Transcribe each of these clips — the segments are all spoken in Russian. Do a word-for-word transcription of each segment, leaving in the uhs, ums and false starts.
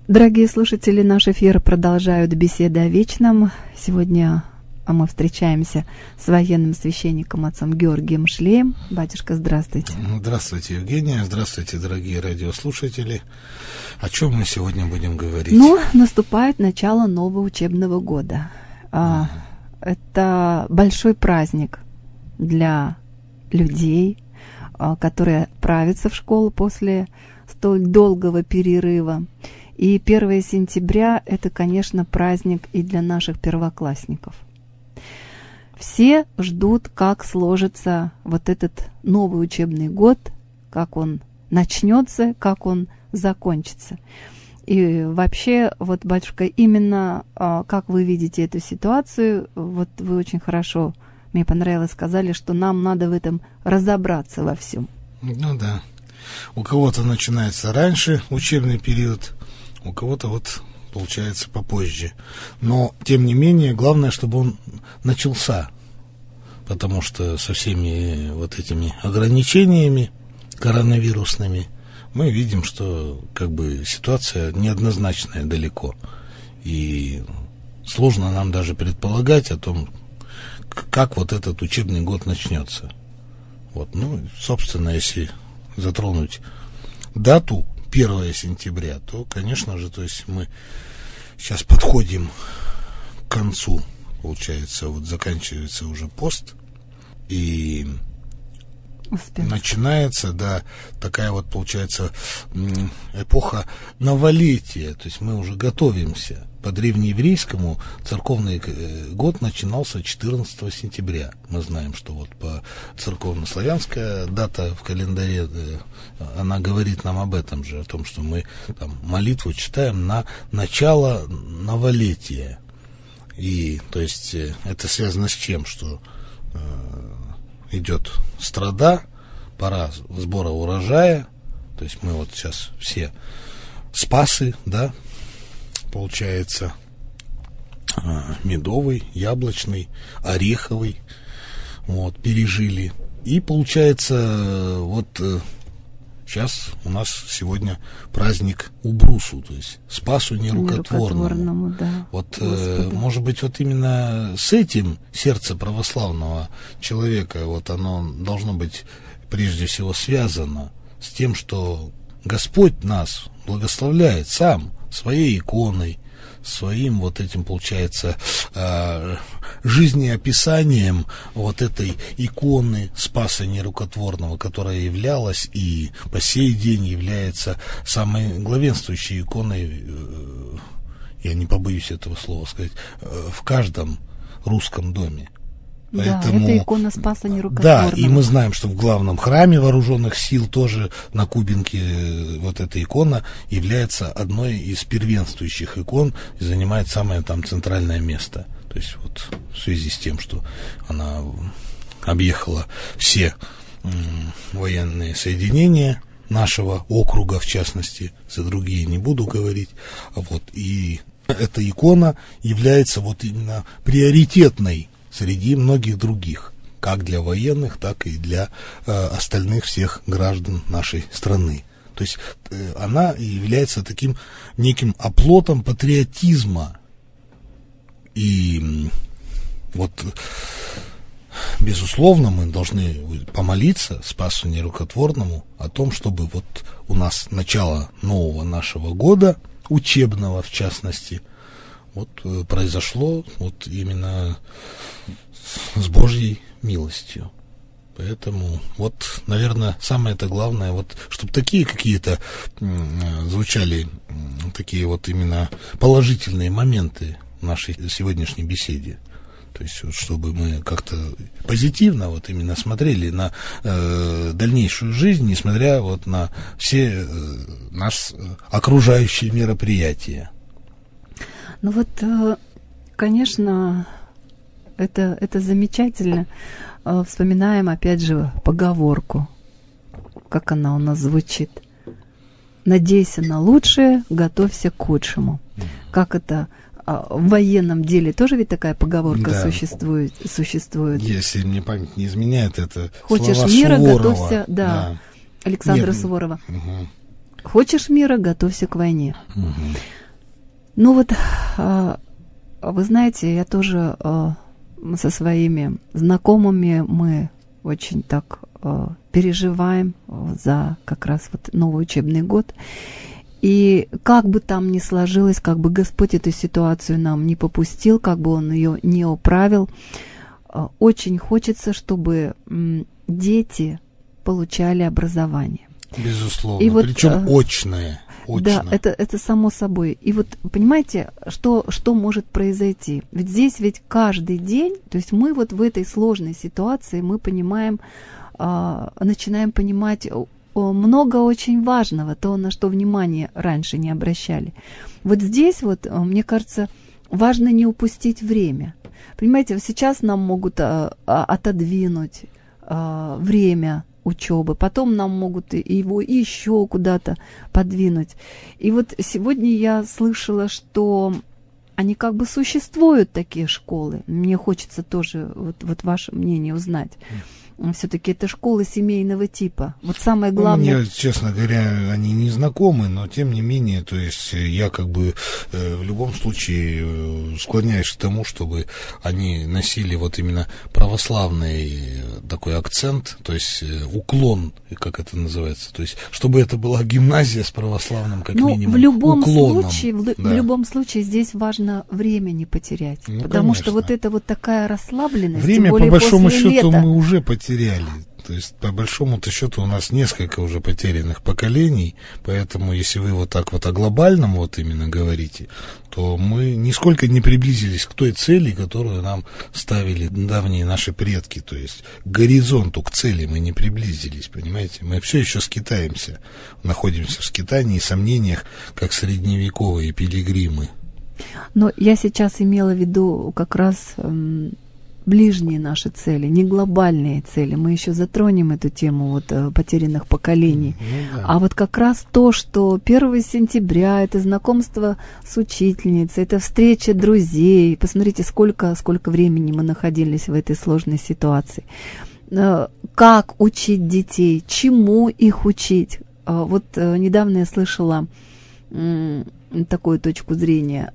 Дорогие слушатели, наш эфир продолжают беседы о вечном. Сегодня мы встречаемся с военным священником отцом Георгием Шлеем. Батюшка, здравствуйте. Здравствуйте, Евгения. Здравствуйте, дорогие радиослушатели. О чем мы сегодня будем говорить? Ну, наступает начало нового учебного года. Mm-hmm. Это большой праздник для людей, которые отправятся в школу после столь долгого перерыва. И первое сентября – это, конечно, праздник и для наших первоклассников. Все ждут, как сложится вот этот новый учебный год, как он начнется, как он закончится. И вообще, вот, батюшка, именно как вы видите эту ситуацию, вот вы очень хорошо, мне понравилось, сказали, что нам надо в этом разобраться во всем. Ну да. У кого-то начинается раньше учебный период, у кого-то вот получается попозже. Но, тем не менее, главное, чтобы он начался. Потому что со всеми вот этими ограничениями коронавирусными мы видим, что как бы ситуация неоднозначная далеко. И сложно нам даже предполагать о том, как вот этот учебный год начнется. Вот, ну, собственно, если затронуть дату первое сентября, то, конечно же, то есть мы сейчас подходим к концу, получается, вот заканчивается уже пост, и Успех. начинается, да, такая вот, получается, эпоха новолетия, то есть мы уже готовимся. По древнееврейскому церковный год начинался четырнадцатого сентября. Мы знаем, что вот по церковно-славянская дата в календаре, она говорит нам об этом же, о том, что мы там молитву читаем на начало новолетия. И, то есть, это связано с чем? Что э, идет страда, пора сбора урожая, то есть мы вот сейчас все спасы, да, получается, медовый, яблочный, ореховый, вот, пережили. И получается, вот сейчас у нас сегодня праздник Убрусу, то есть Спасу нерукотворному. Да. Вот, э, может быть, вот именно с этим сердце православного человека, вот оно должно быть прежде всего связано с тем, что Господь нас благословляет сам, своей иконой, своим вот этим, получается, жизнеописанием вот этой иконы Спаса нерукотворного, которая являлась и по сей день является самой главенствующей иконой, я не побоюсь этого слова сказать, в каждом русском доме. Поэтому, да, это икона Спаса нерукотворного. Да, и мы знаем, что в главном храме вооруженных сил тоже на Кубинке вот эта икона является одной из первенствующих икон и занимает самое там центральное место. То есть вот в связи с тем, что она объехала все м, военные соединения нашего округа, в частности, за другие не буду говорить, вот, и эта икона является вот именно приоритетной среди многих других, как для военных, так и для э, остальных всех граждан нашей страны. То есть э, она является таким неким оплотом патриотизма. И вот, безусловно, мы должны помолиться Спасу нерукотворному о том, чтобы вот у нас начало нового нашего года, учебного в частности, вот произошло вот именно с Божьей милостью. Поэтому вот, наверное, самое-то главное, вот, чтобы такие какие-то м, звучали м, такие вот именно положительные моменты в нашей сегодняшней беседе. То есть, вот, чтобы мы как-то позитивно вот именно смотрели на э, дальнейшую жизнь, несмотря вот на все э, нас окружающие мероприятия. Ну вот, конечно, это, это замечательно. Вспоминаем, опять же, поговорку, как она у нас звучит. «Надейся на лучшее, готовься к худшему». Как это в военном деле тоже ведь такая поговорка да. существует, существует. Если мне память не изменяет, это «Хочешь слова мира, Суворова. готовься», да, да. Александра Мир. Суворова. Угу. Хочешь мира, готовься к войне. Угу. Ну вот, вы знаете, я тоже со своими знакомыми, мы очень так переживаем за как раз вот новый учебный год. И как бы там ни сложилось, как бы Господь эту ситуацию нам не попустил, как бы Он ее не управил, очень хочется, чтобы дети получали образование. Безусловно, и вот, причем очное. Очно. Да, это, это само собой. И вот понимаете, что, что может произойти? Ведь здесь ведь каждый день, то есть мы вот в этой сложной ситуации, мы понимаем, э, начинаем понимать много очень важного, то, на что внимание раньше не обращали. Вот здесь вот, мне кажется, важно не упустить время. Понимаете, сейчас нам могут э, отодвинуть э, время учебы, потом нам могут его еще куда-то подвинуть. И вот сегодня я слышала, что они как бы существуют, такие школы. Мне хочется тоже вот, вот ваше мнение узнать. Все-таки это школы семейного типа. Вот самое главное... Мне, честно говоря, они не знакомы, но тем не менее, то есть я как бы э, в любом случае э, склоняюсь к тому, чтобы они носили вот именно православный такой акцент, то есть э, уклон, как это называется, то есть чтобы это была гимназия с православным как ну, минимум в любом уклоном. Случае, в, да. в любом случае здесь важно время не потерять, ну, потому конечно. что вот это вот такая расслабленность, время, тем более по большому после счету, лета. мы уже потеряли. То есть, по большому-то счету, у нас несколько уже потерянных поколений, поэтому, если вы вот так вот о глобальном вот именно говорите, то мы нисколько не приблизились к той цели, которую нам ставили давние наши предки, то есть к горизонту, к цели мы не приблизились, понимаете? Мы все еще скитаемся, находимся в скитании и сомнениях, как средневековые пилигримы. Но я сейчас имела в виду как раз... Эм... ближние наши цели, не глобальные цели. Мы еще затронем эту тему вот, потерянных поколений. Ну, да. А вот как раз то, что первого сентября, это знакомство с учительницей, это встреча друзей. Посмотрите, сколько, сколько времени мы находились в этой сложной ситуации. Как учить детей, чему их учить. Вот недавно я слышала такую точку зрения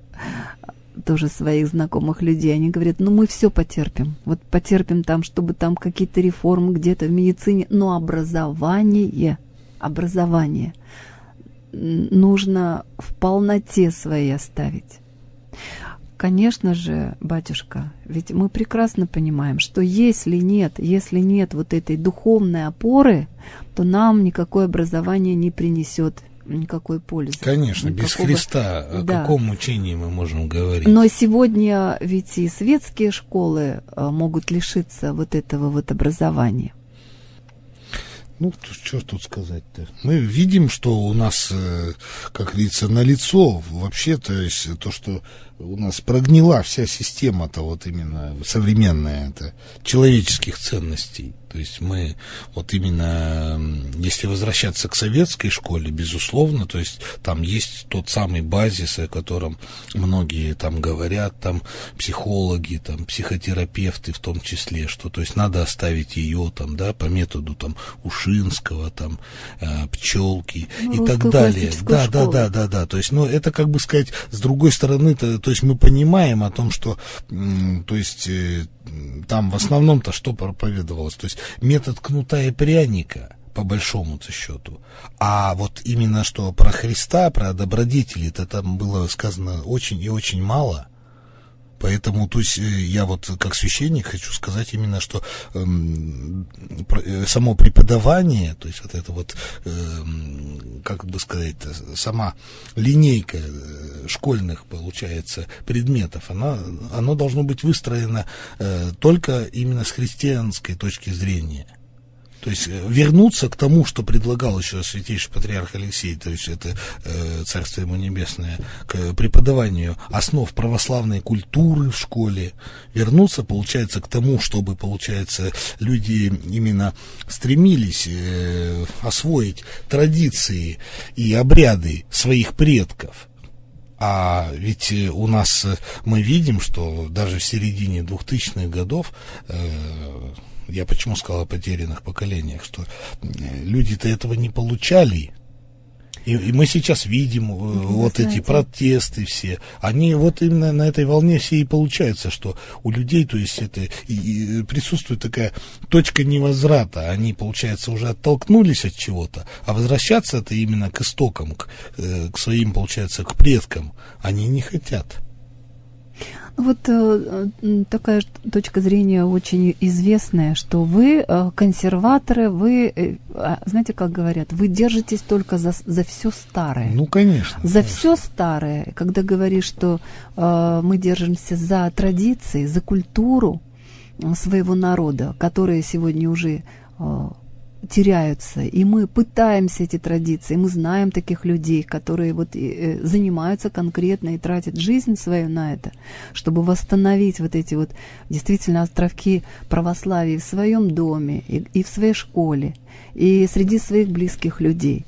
тоже своих знакомых людей, они говорят, ну мы все потерпим, вот потерпим там, чтобы там какие-то реформы где-то в медицине, но образование, образование нужно в полноте своей оставить. Конечно же, батюшка, ведь мы прекрасно понимаем, что если нет, если нет вот этой духовной опоры, то нам никакое образование не принесет никакой пользы. Конечно, никакого... без Христа о да. каком учении мы можем говорить? Но сегодня ведь и светские школы могут лишиться вот этого вот образования. Ну, что тут сказать-то? Мы видим, что у нас, как говорится, налицо вообще, то есть то, что у нас прогнила вся система-то вот именно современная, это человеческих ценностей. То есть мы вот именно, если возвращаться к советской школе, безусловно, то есть там есть тот самый базис, о котором многие там говорят, там психологи, там психотерапевты в том числе, что то есть надо оставить ее там, да, по методу там Ушинского, там э, Пчелки ну, и так далее. Да, школу. да, да, да, да. То есть, ну, это как бы сказать, с другой стороны, то, то есть мы понимаем о том, что, м, то есть э, там в основном-то что проповедовалось, то есть метод кнута и пряника, по большому-то счету. А вот именно что про Христа, про добродетели, это там было сказано очень и очень мало. Поэтому, то есть, я вот как священник хочу сказать именно, что э, само преподавание, то есть вот это вот, э, как бы сказать, сама линейка школьных, получается, предметов, она, оно должно быть выстроено э, только именно с христианской точки зрения. То есть вернуться к тому, что предлагал еще святейший патриарх Алексей, то есть это э, Царство ему небесное, к преподаванию основ православной культуры в школе, вернуться, получается, к тому, чтобы, получается, люди именно стремились э, освоить традиции и обряды своих предков. А ведь у нас мы видим, что даже в середине двухтысячных годов э, я почему сказал о потерянных поколениях, что люди-то этого не получали, И, и мы сейчас видим Вы вот знаете, эти протесты все. Они вот именно на этой волне все и получается, что у людей, то есть это и, и присутствует такая точка невозврата. Они, получается, уже оттолкнулись от чего-то, а возвращаться это именно к истокам, к, к своим, получается, к предкам. Они не хотят. Вот э, такая точка зрения очень известная, что вы э, консерваторы, вы, э, знаете, как говорят, вы держитесь только за, за все старое. Ну, конечно. За конечно. все старое. Когда говоришь, что э, мы держимся за традиции, за культуру своего народа, которые сегодня уже э, теряются, и мы пытаемся эти традиции, мы знаем таких людей, которые вот э, занимаются конкретно и тратят жизнь свою на это, чтобы восстановить вот эти вот действительно островки православия в своем доме и, и в своей школе, и среди своих близких людей.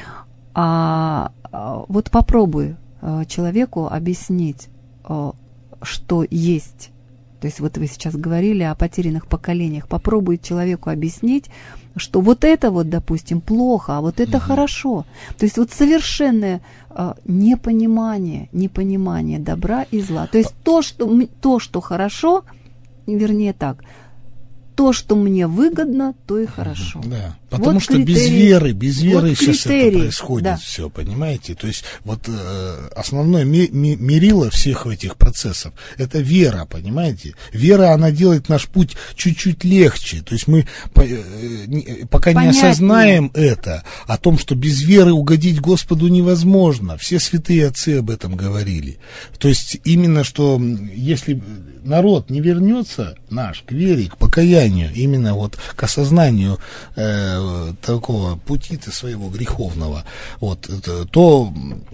А, а вот попробуй а, человеку объяснить, а, что есть. То есть вот вы сейчас говорили о потерянных поколениях. Попробуй человеку объяснить, что вот это вот, допустим, плохо, а вот это угу. хорошо. То есть вот совершенное э, непонимание, непонимание добра и зла. То есть то, что, то, что хорошо, вернее так, то, что мне выгодно, то и хорошо. Да, потому вот что критерий, без веры, без веры вот сейчас критерий, это происходит да. все, понимаете? То есть вот э, основное ми- ми- мерило всех этих процессов — это вера, понимаете? Вера, она делает наш путь чуть-чуть легче. То есть мы по, э, не, пока Понятнее. не осознаем это, о том, что без веры угодить Господу невозможно. Все святые отцы об этом говорили. То есть именно что если народ не вернется наш к вере, к покаянию, именно вот к осознанию э, такого пути-то своего греховного, вот, это, то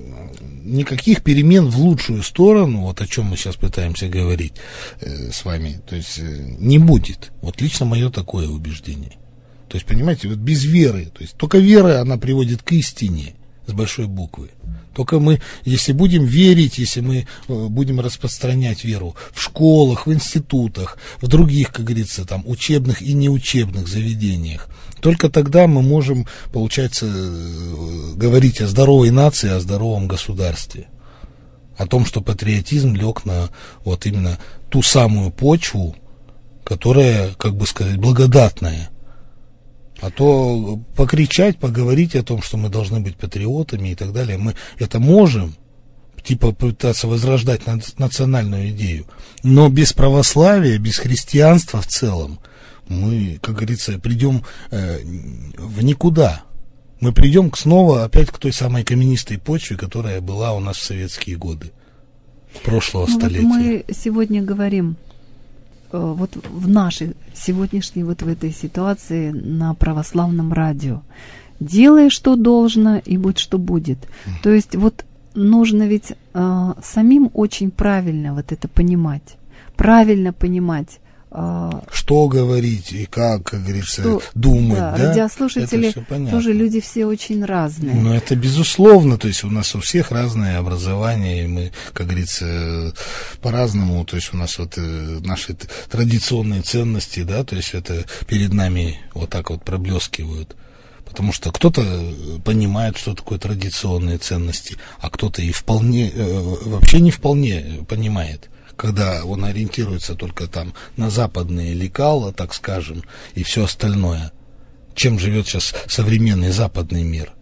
никаких перемен в лучшую сторону, вот о чем мы сейчас пытаемся говорить э, с вами, то есть э, не будет. Вот лично мое такое убеждение. То есть, понимаете, вот без веры, то есть только вера, она приводит к истине с большой буквы. Только мы, если будем верить, если мы будем распространять веру в школах, в институтах, в других, как говорится, там, учебных и неучебных заведениях, только тогда мы можем, получается, говорить о здоровой нации, о здоровом государстве. О том, что патриотизм лег на вот именно ту самую почву, которая, как бы сказать, благодатная. А то покричать, поговорить о том, что мы должны быть патриотами и так далее, мы это можем, типа пытаться возрождать национальную идею, но без православия, без христианства в целом, мы, как говорится, придем э, в никуда. Мы придем снова опять к той самой каменистой почве, которая была у нас в советские годы прошлого ну, столетия. Вот мы сегодня говорим вот в нашей сегодняшней вот в этой ситуации на православном радио. Делай, что должно, и будь, что будет. Mm. То есть вот нужно ведь э, самим очень правильно вот это понимать. Правильно понимать. Э, что говорить и как, как говорится, что, думать. Да, да? Радиослушатели тоже люди все очень разные. Ну, это безусловно. То есть у нас у всех разное образование, и мы, как говорится, по-разному. То есть у нас вот э, наши традиционные ценности, да, то есть это перед нами вот так вот проблескивают. Потому что кто-то понимает, что такое традиционные ценности, а кто-то и вполне, э, вообще не вполне понимает, когда он ориентируется только там на западные лекала, так скажем, и все остальное. Чем живет сейчас современный западный мир?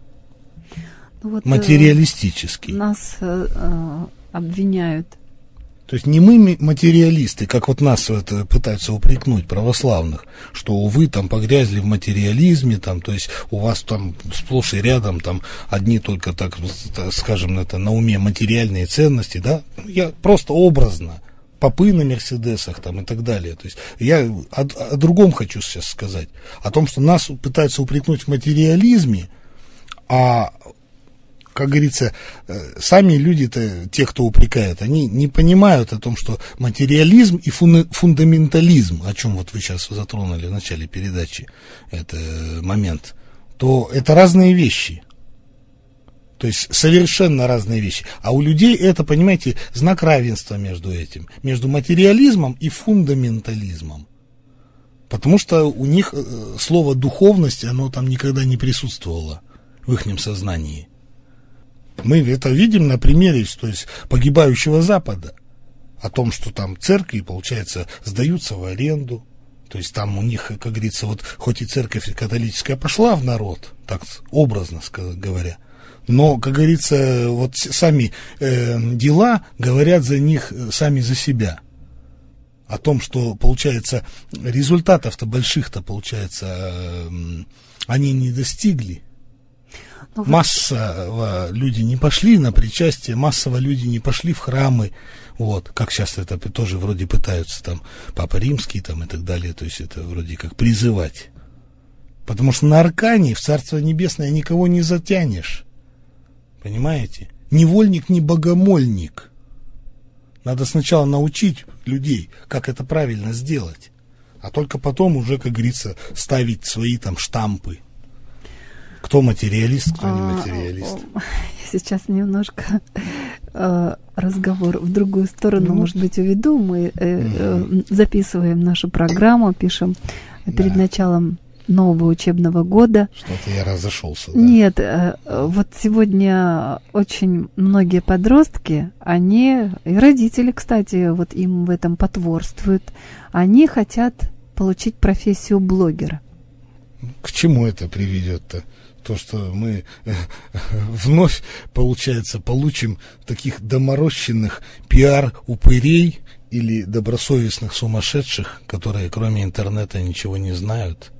Вот, материалистический. Э, нас э, обвиняют. То есть не мы материалисты, как вот нас это пытаются упрекнуть, православных, что вы там погрязли в материализме, там, то есть у вас там сплошь и рядом там одни только, так скажем, это на уме материальные ценности, да? Я просто образно. Попы на мерседесах там и так далее. То есть я о, о другом хочу сейчас сказать. О том, что нас пытаются упрекнуть в материализме, а, как говорится, сами люди-то, те, кто упрекает, они не понимают о том, что материализм и фун, фундаментализм, о чем вот вы сейчас затронули в начале передачи, это момент, то это разные вещи. То есть совершенно разные вещи. А у людей это, понимаете, знак равенства между этим. Между материализмом и фундаментализмом. Потому что у них слово «духовность», оно там никогда не присутствовало в их сознании. Мы это видим на примере, то есть, погибающего Запада. О том, что там церкви, получается, сдаются в аренду. То есть там у них, как говорится, вот хоть и церковь католическая пошла в народ, так образно говоря, но, как говорится, вот сами э, дела говорят за них, сами за себя. О том, что, получается, результатов-то больших-то, получается, э, они не достигли. Ну, массово люди не пошли на причастие, массово люди не пошли в храмы, вот, как сейчас это тоже вроде пытаются, там, Папа Римский, там, и так далее, то есть это вроде как призывать. Потому что на Аркане, в Царство Небесное, никого не затянешь, понимаете? Ни вольник, ни богомольник. Надо сначала научить людей, как это правильно сделать, а только потом уже, как говорится, ставить свои там штампы. Кто материалист, кто не материалист. А, сейчас немножко э, разговор в другую сторону, ну, может быть, уведу. Мы э, э, записываем нашу программу, пишем перед да. началом нового учебного года. Что-то я разошелся. Да? Нет, э, вот сегодня очень многие подростки, они, и родители, кстати, вот им в этом потворствуют, они хотят получить профессию блогера. К чему это приведет-то? То, что мы э, вновь, получается, получим таких доморощенных пиар-упырей или добросовестных сумасшедших, которые кроме интернета ничего не знают.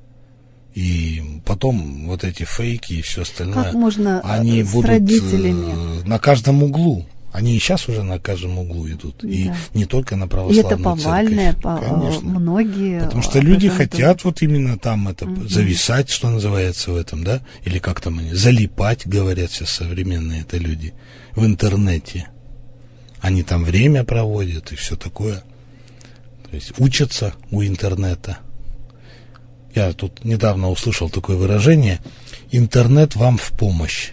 И потом вот эти фейки и все остальное, как можно они с будут родителями? Э, на каждом углу. Они и сейчас уже на каждом углу идут. Да. И не только на православную церковь. И это повальное, по, конечно. Многие... Потому что люди хотят вот именно там это, угу. зависать, что называется, в этом, да? Или как там они, залипать, говорят сейчас современные это люди, в интернете. Они там время проводят и все такое. То есть учатся у интернета. Я тут недавно услышал такое выражение: интернет вам в помощь.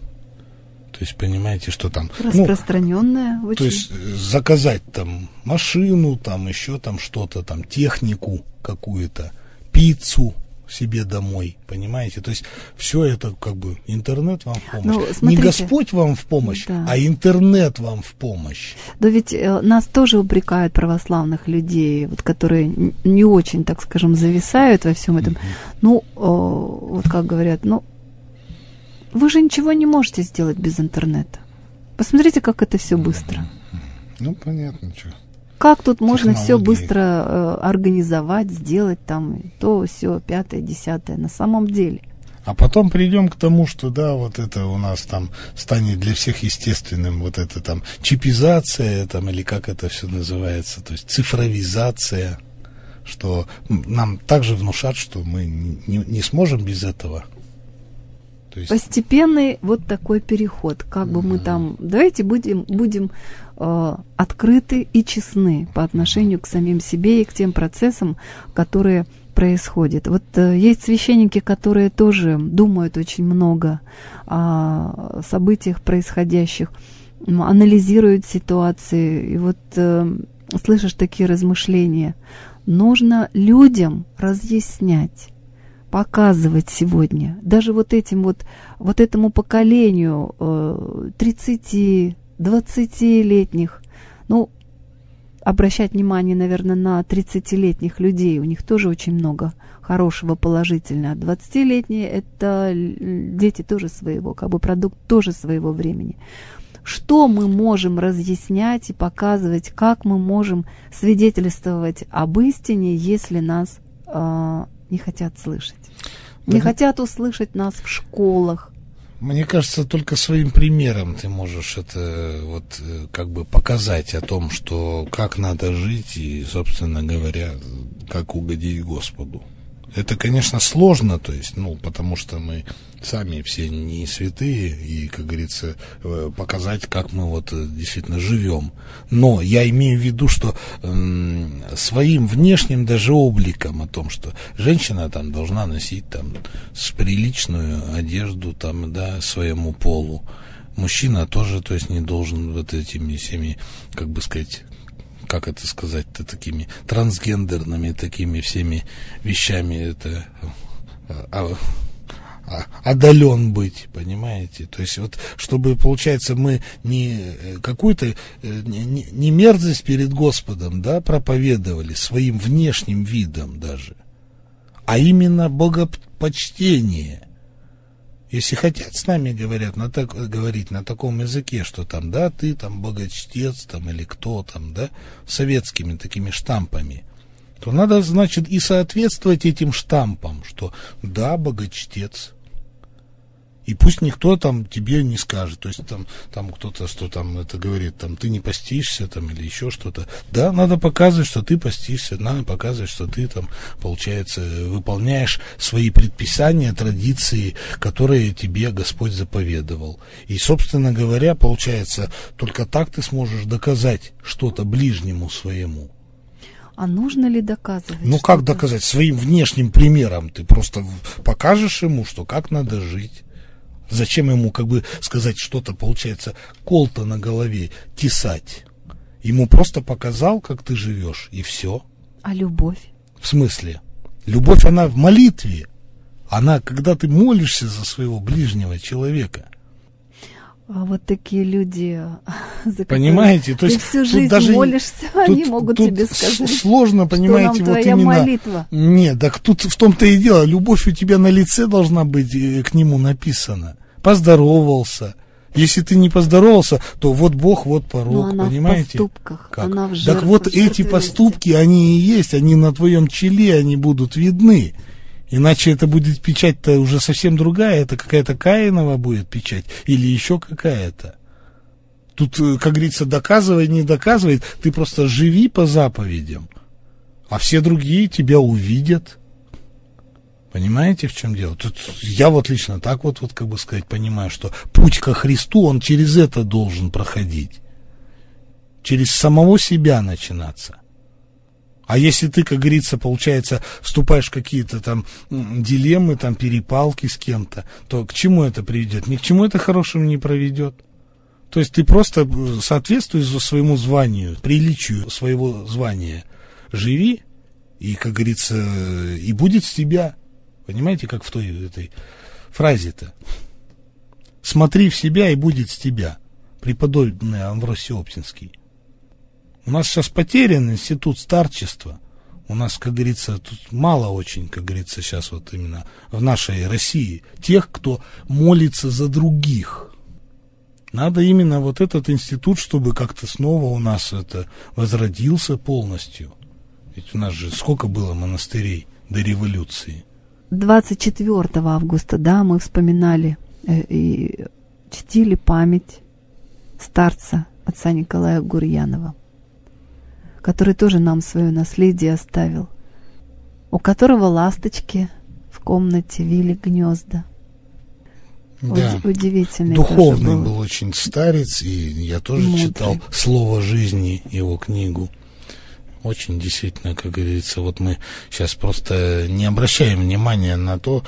То есть, понимаете, что там... Распространенное. Ну, то есть, заказать там машину, там еще там что-то, там технику какую-то, пиццу себе домой, понимаете? То есть, все это как бы интернет вам в помощь. Ну, не Господь вам в помощь, да. а интернет вам в помощь. Да ведь э, нас тоже упрекают, православных людей, вот, которые не очень, так скажем, зависают во всем этом. Mm-hmm. Ну, э, вот как говорят, ну, вы же ничего не можете сделать без интернета. Посмотрите, как это все быстро. Ну, понятно, что. Как тут можно все быстро э, организовать, сделать там то, все, пятое, десятое, на самом деле. А потом придем к тому, что да, вот это у нас там станет для всех естественным, вот это там чипизация, там, или как это все называется, то есть цифровизация, что нам также внушат, что мы не, не сможем без этого. То есть... Постепенный вот такой переход, как бы mm-hmm. мы там, давайте будем, будем э, открыты и честны по отношению к самим себе и к тем процессам, которые происходят. Вот э, есть священники, которые тоже думают очень много о событиях происходящих, анализируют ситуации, и вот э, слышишь такие размышления. Нужно людям разъяснять, показывать сегодня, даже вот этим вот, вот этому поколению э, тридцати-двадцатилетних, ну, обращать внимание, наверное, на тридцатилетних людей, у них тоже очень много хорошего, положительного. двадцатилетние – это дети тоже своего, как бы продукт тоже своего времени. Что мы можем разъяснять и показывать, как мы можем свидетельствовать об истине, если нас э, не хотят слышать. Не да. хотят услышать нас в школах. Мне кажется, только своим примером ты можешь это вот как бы показать о том, что как надо жить и, собственно говоря, как угодить Господу. Это, конечно, сложно, то есть, ну, потому что мы сами все не святые, и, как говорится, показать, как мы вот действительно живем. Но я имею в виду, что э, своим внешним даже обликом о том, что женщина там должна носить там с приличную одежду там, да, своему полу. Мужчина тоже, то есть, не должен вот этими всеми, как бы сказать, как это сказать-то, такими трансгендерными такими всеми вещами это а, одолен быть, понимаете? То есть вот, чтобы, получается, мы не какую-то, не, не мерзость перед Господом, да, проповедовали своим внешним видом даже, а именно богопочтение. Если хотят с нами говорят, на так, говорить на таком языке, что там, да, ты там богочтец, там, или кто там, да, советскими такими штампами, то надо, значит, и соответствовать этим штампам, что да, богочтец. И пусть никто там тебе не скажет, то есть там, там кто-то, что там это говорит, там ты не постишься там или еще что-то. Да, надо показывать, что ты постишься, надо показывать, что ты там, получается, выполняешь свои предписания, традиции, которые тебе Господь заповедовал. И, собственно говоря, получается, только так ты сможешь доказать что-то ближнему своему. А нужно ли доказывать? Ну, что-то? как доказать? Своим внешним примером ты просто покажешь ему, что как надо жить. Зачем ему, как бы сказать, что-то, получается, кол-то на голове тесать? Ему просто показал, как ты живешь, и все. А любовь? В смысле? Любовь, она в молитве. Она, когда ты молишься за своего ближнего человека. А вот такие люди, за понимаете, то есть ты всю жизнь даже молишься, тут, они могут тут тебе сказать, сложно, понимаете, что нам вот твоя именно. молитва. Нет, так тут в том-то и дело, любовь у тебя на лице должна быть к нему написана. Поздоровался. Если ты не поздоровался, то вот Бог, вот порог, но она понимаете? В поступках, как? она в Так вот эти поступки, они и есть, они на твоем челе, они будут видны. Иначе это будет печать-то уже совсем другая, это какая-то Каинова будет печать или еще какая-то. Тут, как говорится, доказывай, не доказывай, ты просто живи по заповедям, а все другие тебя увидят. Понимаете, в чем дело? Тут я вот лично так вот, вот, как бы сказать, понимаю, что путь ко Христу, он через это должен проходить. Через самого себя начинаться. А если ты, как говорится, получается, вступаешь в какие-то там дилеммы, там перепалки с кем-то, то к чему это приведет? Ни к чему это хорошему не проведет. То есть ты просто соответствуешь своему званию, приличию своего звания. Живи, и, как говорится, и будет с тебя. Понимаете, как в той этой фразе-то? Смотри в себя, и будет с тебя. Преподобный Амвросий Оптинский. У нас сейчас потерян институт старчества. У нас, как говорится, тут мало очень, как говорится, сейчас вот именно в нашей России тех, кто молится за других. Надо именно вот этот институт, чтобы как-то снова у нас это возродился полностью. Ведь у нас же сколько было монастырей до революции. двадцать четвёртого августа, да, мы вспоминали э, и чтили память старца отца Николая Гурьянова, который тоже нам свое наследие оставил, у которого ласточки в комнате вили гнезда. Да. Уд- удивительный. Духовный был. был очень старец, и я тоже Мудрый. читал «Слово жизни», его книгу. Очень действительно, как говорится, вот мы сейчас просто не обращаем внимания на то,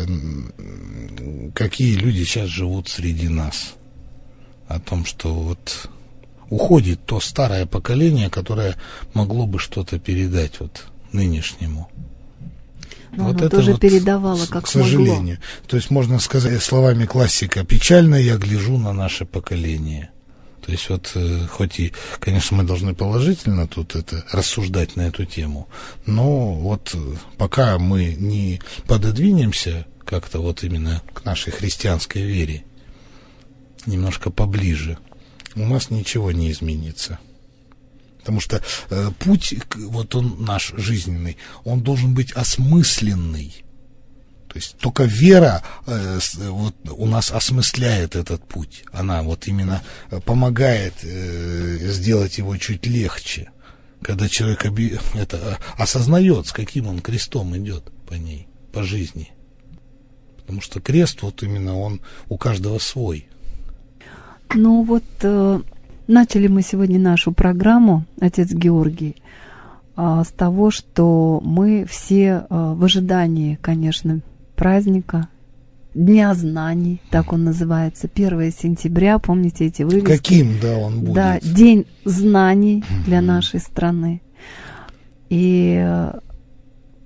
какие люди сейчас живут среди нас. О том, что вот уходит то старое поколение, которое могло бы что-то передать вот нынешнему. Но вот оно это тоже вот, передавало, как к сожалению. могло. То есть можно сказать словами классика: печально я гляжу на наше поколение. То есть вот, э, хоть и, конечно, мы должны положительно тут это рассуждать на эту тему, но вот пока мы не пододвинемся как-то вот именно к нашей христианской вере немножко поближе, у нас ничего не изменится. Потому что э, путь, вот он наш жизненный, он должен быть осмысленный. То есть только вера э, вот, у нас осмысляет этот путь. Она вот именно помогает э, сделать его чуть легче. Когда человек оби- это, осознает, с каким он крестом идет по ней, по жизни. Потому что крест, вот именно он у каждого свой. Ну вот... Э... Начали мы сегодня нашу программу, отец Георгий, с того, что мы все в ожидании, конечно, праздника, Дня знаний, так он называется, первое сентября, помните эти вывески? Каким, да, он будет? Да, День знаний для нашей страны. И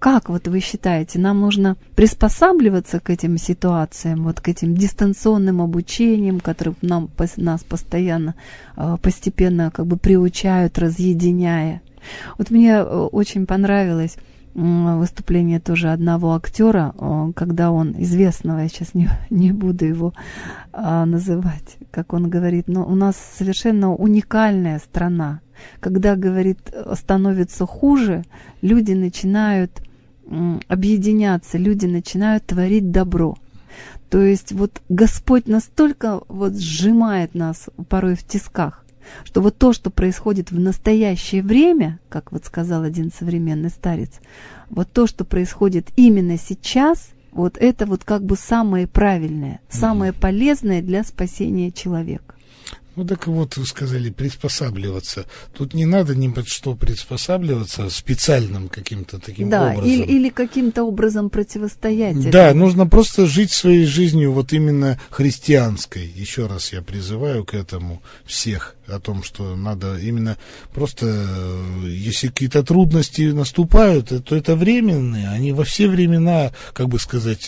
как вот вы считаете, нам нужно приспосабливаться к этим ситуациям, вот к этим дистанционным обучениям, которые нам, нас постоянно, постепенно как бы приучают, разъединяя? Вот мне очень понравилось выступление тоже одного актера, когда он, известного, я сейчас не, не буду его а, называть, как он говорит, но у нас совершенно уникальная страна. Когда, говорит, становится хуже, люди начинают м, объединяться, люди начинают творить добро. То есть вот Господь настолько вот сжимает нас порой в тисках, что вот то, что происходит в настоящее время, как вот сказал один современный старец, вот то, что происходит именно сейчас, вот это вот как бы самое правильное, самое полезное для спасения человека. Ну так вот, вы сказали, приспосабливаться. Тут не надо ни под что приспосабливаться специальным каким-то таким да, образом. Или, или каким-то образом противостоять. Да, этому. Нужно просто жить своей жизнью вот именно христианской. Еще раз я призываю к этому всех, о том, что надо именно просто, если какие-то трудности наступают, то это временные. Они во все времена, как бы сказать,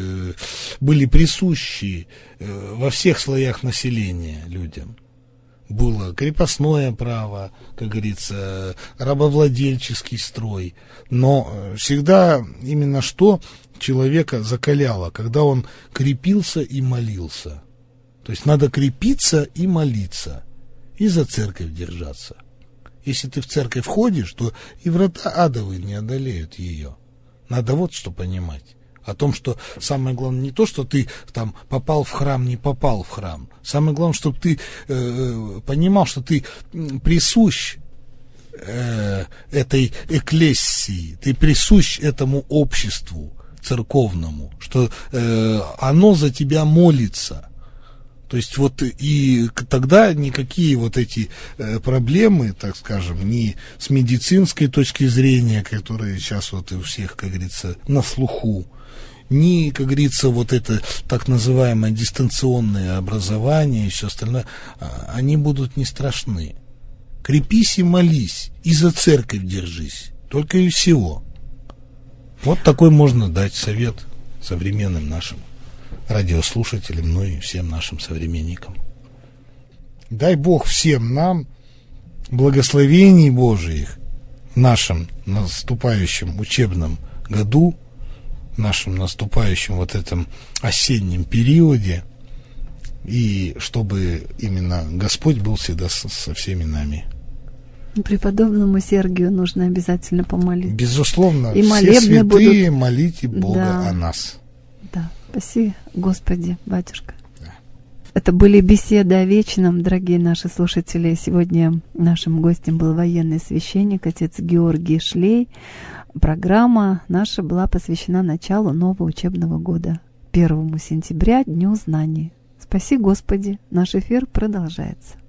были присущи во всех слоях населения людям. Было крепостное право, как говорится, рабовладельческий строй. Но всегда именно что человека закаляло, когда он крепился и молился. То есть надо крепиться и молиться, и за церковь держаться. Если ты в церковь входишь, то и врата адовые не одолеют ее. Надо вот что понимать. О том, что самое главное не то, что ты там попал в храм, не попал в храм. Самое главное, чтобы ты э, понимал, что ты присущ э, этой экклесии, ты присущ этому обществу церковному, что э, оно за тебя молится. То есть вот и тогда никакие вот эти э, проблемы, так скажем, ни с медицинской точки зрения, которые сейчас вот у всех, как говорится, на слуху, ни, как говорится, вот это так называемое дистанционное образование и все остальное, они будут не страшны. Крепись и молись, и за церковь держись, только и всего. Вот такой можно дать совет современным нашим радиослушателям, ну и всем нашим современникам. Дай Бог всем нам благословений Божиих в нашем наступающем учебном году, в нашем наступающем вот этом осеннем периоде, и чтобы именно Господь был всегда со, со всеми нами. Преподобному Сергию нужно обязательно помолиться. Безусловно, и все святые, будут... молите Бога да. о нас. Да, спаси Господи, батюшка. Да. Это были беседы о вечном, дорогие наши слушатели. Сегодня нашим гостем был военный священник, отец Георгий Шлей. Программа наша была посвящена началу нового учебного года, первому сентября, Дню знаний. Спаси Господи, наш эфир продолжается.